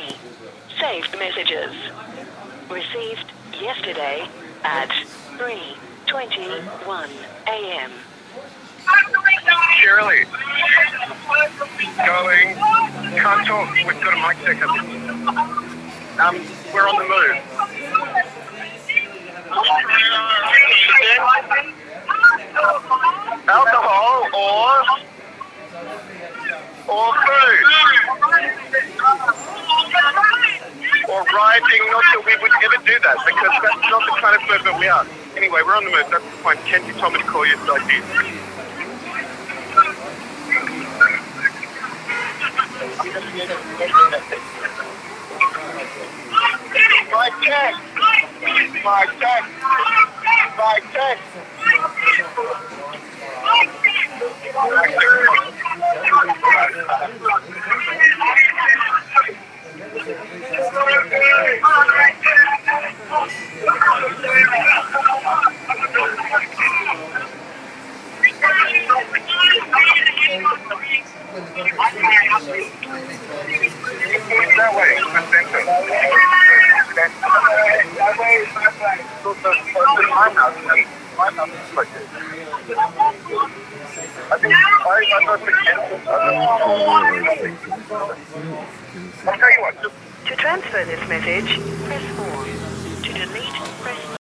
3 saved messages. Received yesterday at 3:21 a.m. Shirley. Going. Can't talk. We've got a mic check up. We're on the move. Alcohol or food. Or riding, not that we would ever do that because that's not the kind of movement we are. Anyway, we're on the move, that's the point. Kenzie told me to call you, so I did. My text! My text! My text! That way, the center. That way, so my house is like this. I think I thought I'll tell you what. To transfer this message, press 4. To delete, press